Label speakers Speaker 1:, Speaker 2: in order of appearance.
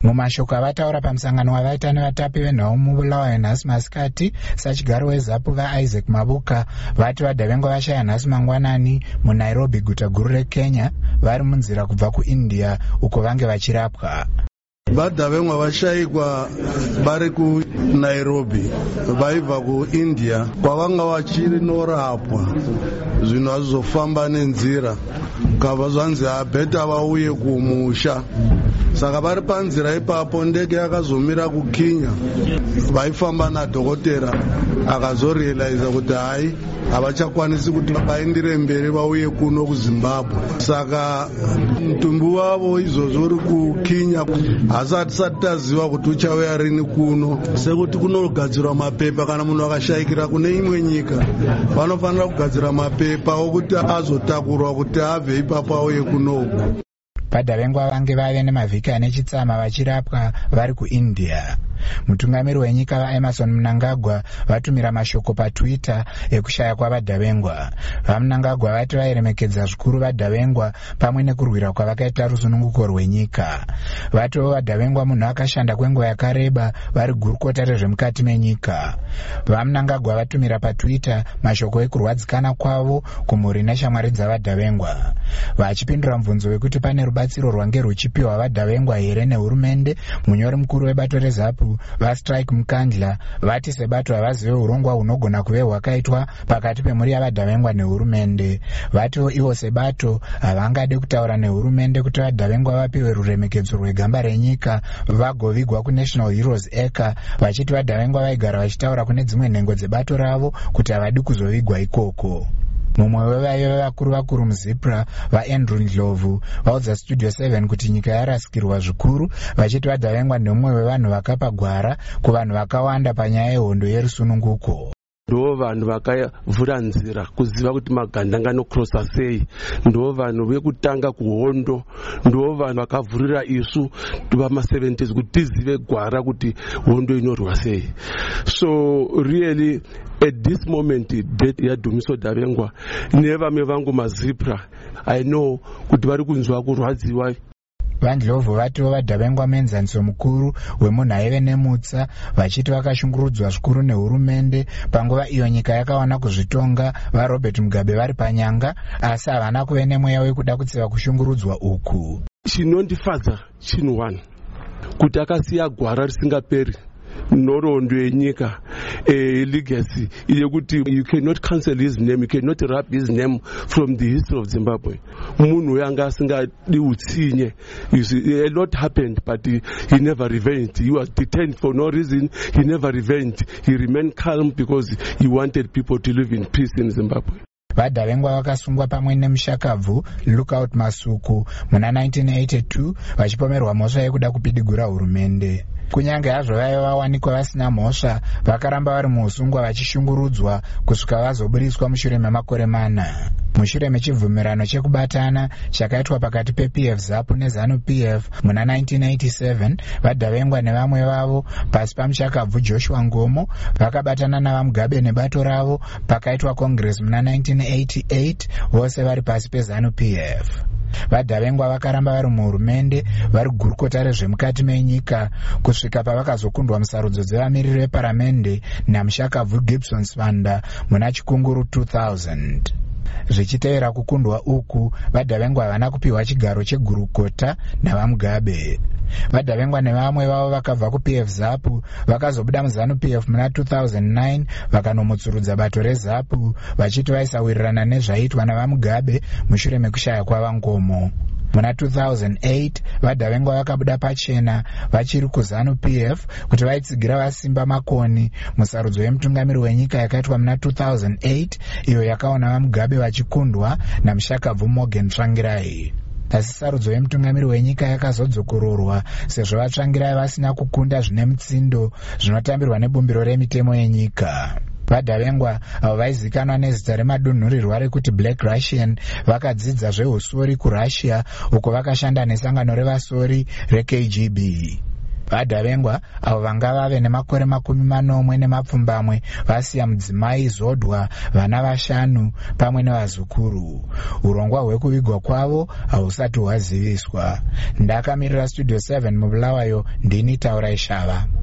Speaker 1: Mumashoko avataura pamusangano wavaita nevatapi venhau mubulawayo nhasi masikati, sachigaro weZAPU vaIsaac Mabuka vati vadhavengwa vashaya nhasi mangwanani muNairobi, guta guru reKenya, vari munzira kubva kuIndia uko vange vachirapwa.
Speaker 2: Vadhavengwa vashayikwa vari kuNairobi vaibva kuIndia kwavanga vachinorapwa. Zvinhu hazvizofamba nenzira, kabva zvanzi habheta vauye kumusha. Saka vari panzira ipapo ndege yakazomira kuKenya, vaifamba nadhokotera akazorealiza kuti hai havachakwanisi kuti vaendere mberi vauye kuno kuZimbabwe. Saka mutumbi wavo izvozvo uri kuKenya hasati taziva kuti uchauya rini kuno, sekuti kunogadzirwa mapepa. Kana munhu akashayikira kune imwe nyika vanofanira kugadzira mapepa okuti azotakurwa kuti abve ipapo auye kunoku.
Speaker 1: Vadhavengwa vange vave nemavhiki ane chitsama vachirapwa vari kuIndia. Mutungamiri wenyika vaEmerson Mnangagwa vatumira mashoko paTwitter ekushaya kwavadhavengwa. VaMnangagwa vati vairemekedza zvikuru vadhavengwa pamwe nekurwira kwavakaita rusununguko rwenyika. Vatiwo vadhavengwa munhu akashanda kwenguva yakareba vari gurukota rezvemukati menyika. VaMnangagwa vatumira paTwitter mashoko ekurwadzikana kwavo kumhuri neshamwari dzavadhavengwa. Vachipindura mubvunzo wekuti pane rubatsiro rwange ruchipiwa vadhavengwa here nehurumende, munyori mukuru webato reZAPU vaStrike Mkandla vati sebato havazive urongwa hunogona kuve hwakaitwa pakati pemhuri yavadhavengwa nehurumende. Vatiwo ivo sebato havangade kutaura nehurumende kuti vadhavengwa vapiwe ruremekedzo rwegamba renyika vagovigwa kuNational Heroes Acre, vachiti vadhavengwa vaigara vachitaura kune dzimwe nhengo dzebato ravo kuti havadi kuzovigwa ikoko. Mumwe wevaive vakuru muZIPRA vaAndrew Ndlovu vaudza Studio 7 kuti nyika yarasikirwa zvikuru, vachiti vadhavengwa nemumwe wevanhu vakapa gwara kuvanhu vakawanda panyaya yehondo yerusununguko.
Speaker 3: Ndo vanhu vakavhura nzira kuziva kuti magandanga anokrosa sei, ndo vanhu vekutanga kuhondo, ndo vanhu vakavhurira isu vama70s kuti tizive gwara kuti hondo inorwa sei. So really at this moment death yaDumiso Dhavengwa nevamwe vangu maZIPRA I know kuti vari kunzwa kurwadziwa.
Speaker 1: VaNdlovu vatiwo vadhavengwa muenzaniso mukuru wemunhu aive nemutsa, vachiti vakashungurudzwa zvikuru nehurumende panguva iyo nyika yakawana kuzvitonga vaRobert Mugabe vari panyanga, asi havana kuve nemweya wekuda kutsiva kushungurudzwa uku.
Speaker 3: Chinondifadza chinhu one, kuti akasiya gwara risingaperi nhoroondo yenyika, legacy yekuti you cannot cancel his name, you cannot rub his name from the history of Zimbabwe. Munhu yanga asingadi utsinye. You see, a lot happened, but he never revenged. He was detained for no reason. He never revenged. He remained calm because he wanted people to live in peace in Zimbabwe.
Speaker 1: Vadhavengwa vakasungwa pamwe nemushakabvu Lookout Masuku muna 1982 vachipomerwa mhosva yekuda kupidigura hurumende. Kunyange hazvo vaiva vawanikwa vasina mhosva, vakaramba vari muusungwa vachishungurudzwa kusvika vazoburiswa mushure memakore 4. Mushure mechibvumirano chekubatana chakaitwa pakati pePF-ZAPU neZANU-PF muna 1987, vadhavengwa nevamwe vavo pasi pamushakabvu Joshua Ngomo vakabatana navaMugabe nebato ravo pakaitwa Congress muna 1988, vose vari pasi peZANU-PF. Vadhavengwa vakaramba vari muhurumende vari gurukota rezvemukati menyika kusvika pavakazokundwa musarudzo dzevamiriri veparamende namushakabvu Gibson Swanda muna chikunguru 2000. Zvichitevera kukundwa uku, vadhavengwa havana kupiwa chigaro chegurukota navaMugabe. Vadhavengwa nevamwe vavo vakabva kuPF-ZAPU vakazobuda muZANU-PF muna 2009 vakanomutsurudza bato reZAPU vachiti vaisawirirana nezvaiitwa navaMugabe mushure mekushaya kwavangomo. Muna 2008 vadhavengwa vakabuda pachena vachiri kuZANU-PF kuti vaitsigira vaSimba Makoni musarudzo yemutungamiri wenyika yakaitwa muna 2008 iyo yakaona vaMugabe vachikundwa namushakabvu Morgan Tsvangirai. Asi sarudzo yemutungamiri wenyika yakazodzokororwa sezvo vaTsvangirai vasina kukunda zvine mutsindo zvinotambirwa nebumbiro remitemo yenyika. Vadhavengwa avo vaizikanwa nezita remadunhurirwa rekuti Black Russian vakadzidza zveusori kuRussia uko vakashanda nesangano revasori reKGB. vadhavengwa avo vanga vave nemakore 40 nemapfumbamwe vasiya mudzimai Zodwa, vana 5 pamwe nevazukuru. Urongwa hwekuvigwa kwavo hausati hwaziviswa. Ndakamirira Studio 7 muBulawayo, ndini Taurai Shava.